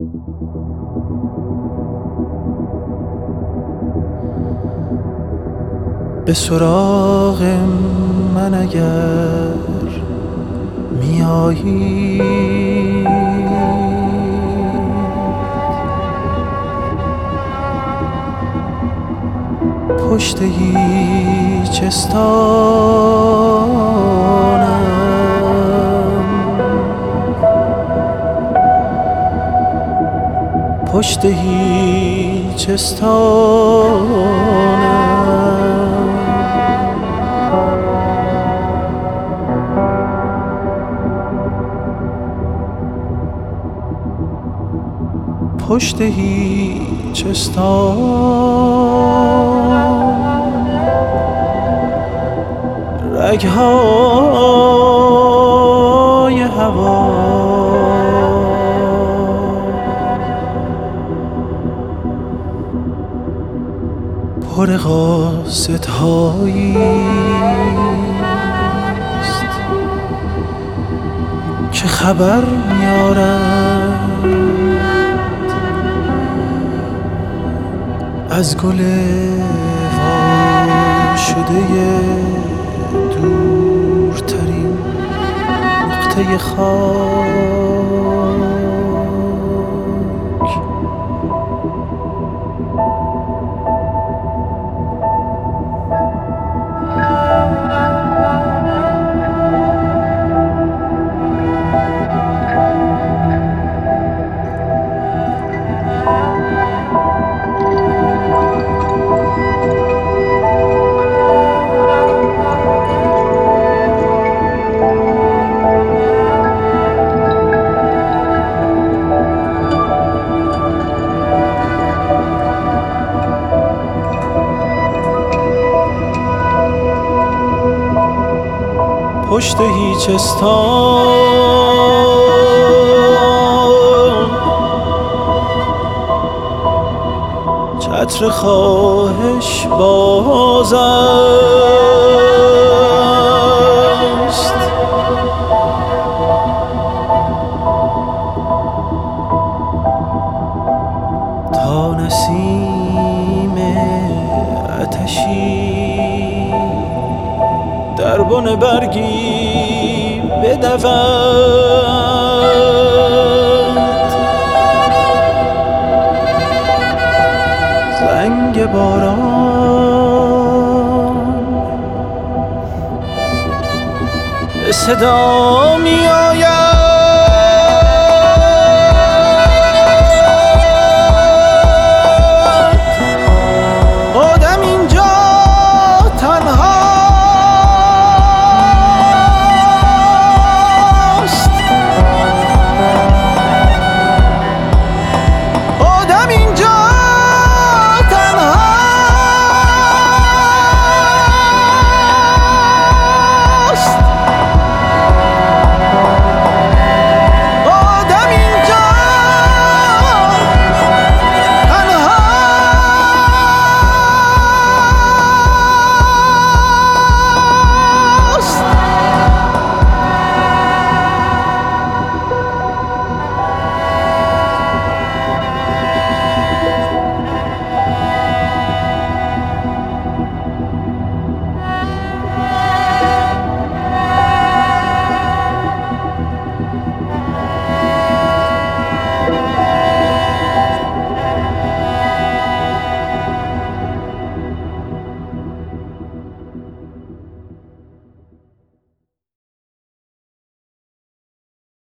به سراغ من اگر میایی، پشت هیچ استانم، پشت هیچ استانم، پشت هیچ استان، رگهای هوا پر قاصدهایی است که خبر میارند از گل وا شده دورترین نقطه خاک. پشت هیچ استان، چتر خواهش باز است، تا نسیم آتشی در بن برگی بدود، زنگ باران به صدا میاد